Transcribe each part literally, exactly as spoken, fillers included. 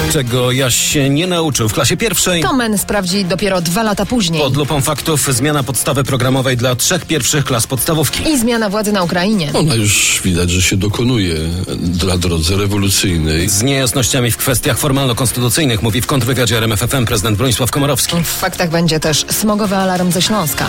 Czego Jaś się nie nauczył w klasie pierwszej, to men sprawdzi dopiero dwa lata później. Pod lupą faktów zmiana podstawy programowej dla trzech pierwszych klas podstawówki. I zmiana władzy na Ukrainie. Ona już widać, że się dokonuje dla drodze rewolucyjnej. Z niejasnościami w kwestiach formalno-konstytucyjnych mówi w kontrwywiadzie R M F F M prezydent Bronisław Komorowski. W faktach będzie też smogowy alarm ze Śląska.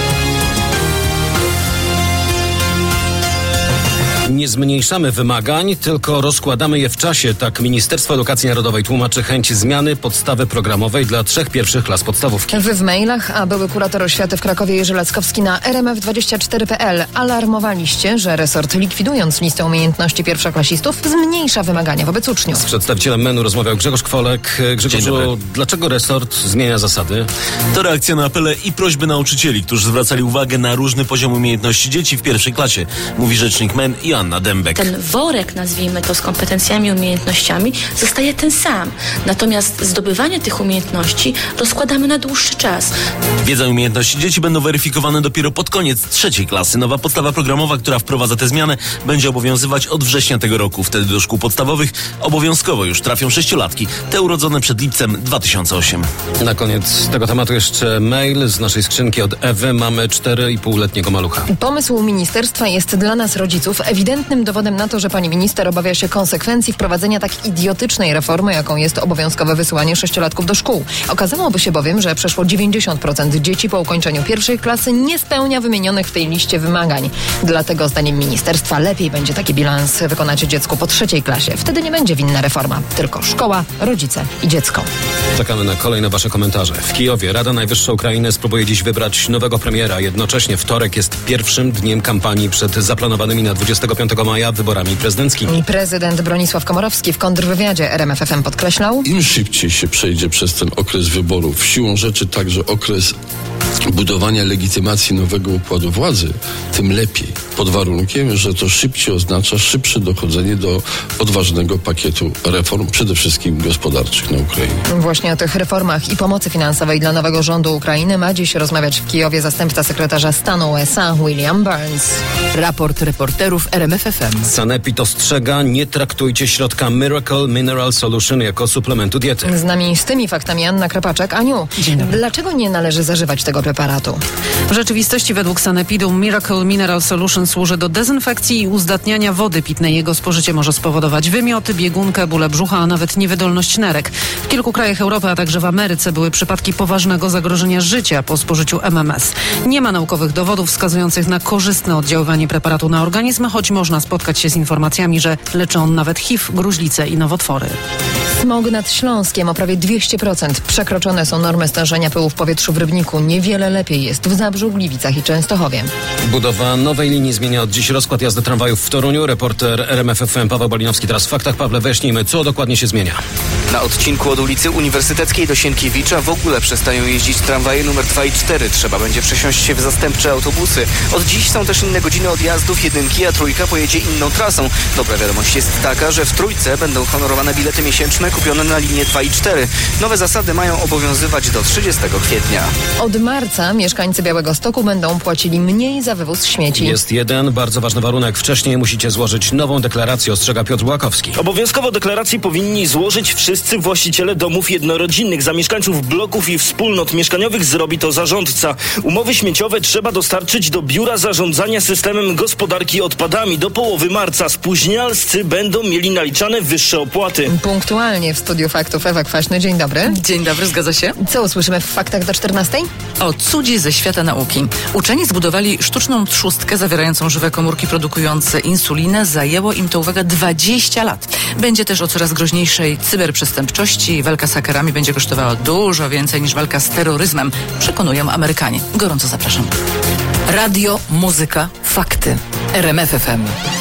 Nie zmniejszamy wymagań, tylko rozkładamy je w czasie. Tak Ministerstwo Edukacji Narodowej tłumaczy chęć zmiany podstawy programowej dla trzech pierwszych klas podstawówki. Wy w mailach, a były kurator oświaty w Krakowie Jerzy Lackowski na R M F dwadzieścia cztery kropka p l alarmowaliście, że resort, likwidując listę umiejętności pierwszoklasistów, zmniejsza wymagania wobec uczniów. Z przedstawicielem menu rozmawiał Grzegorz Kwolek. Grzegorzu, dlaczego resort zmienia zasady? To reakcja na apele i prośby nauczycieli, którzy zwracali uwagę na różny poziom umiejętności dzieci w pierwszej klasie, mówi rzecznik M E N i Anna Dębek. Ten worek, nazwijmy to, z kompetencjami, umiejętnościami zostaje ten sam. Natomiast zdobywanie tych umiejętności rozkładamy na dłuższy czas. Wiedza i umiejętności dzieci będą weryfikowane dopiero pod koniec trzeciej klasy. Nowa podstawa programowa, która wprowadza tę zmianę, będzie obowiązywać od września tego roku. Wtedy do szkół podstawowych obowiązkowo już trafią sześciolatki, te urodzone przed lipcem dwa tysiące ósmym. Na koniec tego tematu jeszcze mail z naszej skrzynki od Ewy. Mamy cztery i półletniego malucha. Pomysł ministerstwa jest dla nas, rodziców, ewidentnym dowodem na to, że pani minister obawia się konsekwencji wprowadzenia tak idiotycznej reformy, jaką jest obowiązkowe wysyłanie sześciolatków do szkół. Okazałoby się bowiem, że przeszło dziewięćdziesiąt procent dzieci po ukończeniu pierwszej klasy nie spełnia wymienionych w tej liście wymagań. Dlatego zdaniem ministerstwa lepiej będzie taki bilans wykonać dziecku po trzeciej klasie. Wtedy nie będzie winna reforma, tylko szkoła, rodzice i dziecko. Czekamy na kolejne wasze komentarze. W Kijowie Rada Najwyższa Ukrainy spróbuje dziś wybrać nowego premiera. Jednocześnie wtorek jest pierwszym dniem kampanii przed zaplanowanymi na dwudziestego piątego maja wyborami prezydenckimi. I prezydent Bronisław Komorowski w kontrwywiadzie R M F F M podkreślał: Im szybciej się przejdzie przez ten okres wyborów, siłą rzeczy także okres budowania legitymacji nowego układu władzy, tym lepiej. Pod warunkiem, że to szybciej oznacza szybsze dochodzenie do odważnego pakietu reform, przede wszystkim gospodarczych na Ukrainie. Właśnie o tych reformach i pomocy finansowej dla nowego rządu Ukrainy ma dziś rozmawiać w Kijowie zastępca sekretarza stanu U S A William Burns. Raport reporterów R M F F M. Sanepid ostrzega, nie traktujcie środka Miracle Mineral Solution jako suplementu diety. Z nami z tymi faktami Anna Krapaczek. Aniu, dlaczego nie należy zażywać tego preparatu? W rzeczywistości według Sanepidu Miracle Mineral Solution służy do dezynfekcji i uzdatniania wody pitnej. Jego spożycie może spowodować wymioty, biegunkę, bóle brzucha, a nawet niewydolność nerek. W kilku krajach Europy, a także w Ameryce były przypadki poważnego zagrożenia życia po spożyciu M M S. Nie ma naukowych dowodów wskazujących na korzystne oddziaływanie preparatu na organizm, choć można spotkać się z informacjami, że leczy on nawet H I V, gruźlicę i nowotwory. Smog nad Śląskiem o prawie dwieście procent. Przekroczone są normy stężenia pyłu w powietrzu w Rybniku. Niewiele lepiej jest w Zabrzu, Gliwicach i Częstochowie. Budowa nowej linii zmienia od dziś rozkład jazdy tramwajów w Toruniu. Reporter R M F F M Paweł Balinowski teraz w faktach. Pawle, wyjaśnijmy, co dokładnie się zmienia. Na odcinku od ulicy Uniwersyteckiej do Sienkiewicza w ogóle przestają jeździć tramwaje numer dwa i cztery. Trzeba będzie przesiąść się w zastępcze autobusy. Od dziś są też inne godziny odjazdów jedynki, a trójka pojedzie inną trasą. Dobra wiadomość jest taka, że w trójce będą honorowane bilety miesięczne kupione na linie dwa i cztery. Nowe zasady mają obowiązywać do trzydziestego kwietnia. Od marca mieszkańcy Białegostoku będą płacili mniej za wywóz śmieci. Jest jeden bardzo ważny warunek. Wcześniej musicie złożyć nową deklarację, ostrzega Piotr Łakowski. Obowiązkowo deklaracji powinni złożyć wszyscy właściciele domów jednorodzinnych. Za mieszkańców bloków i wspólnot mieszkaniowych zrobi to zarządca. Umowy śmieciowe trzeba dostarczyć do Biura Zarządzania Systemem Gospodarki Odpadami. Do połowy marca spóźnialscy będą mieli naliczane wyższe opłaty. Punktualnie w Studiu Faktów Ewa Kwaśny. Dzień dobry. Dzień dobry, zgadza się. Co usłyszymy w faktach do czternastej? O cudzie ze świata nauki. Uczeni zbudowali sztuczną trzustkę zawierającą żywe komórki produkujące insulinę. Zajęło im to, uwaga, dwadzieścia lat. Będzie też o coraz groźniejszej cyberprzestępczości. Walka z hakerami będzie kosztowała dużo więcej niż walka z terroryzmem, przekonują Amerykanie. Gorąco zapraszam. Radio, muzyka, fakty. R M F F M.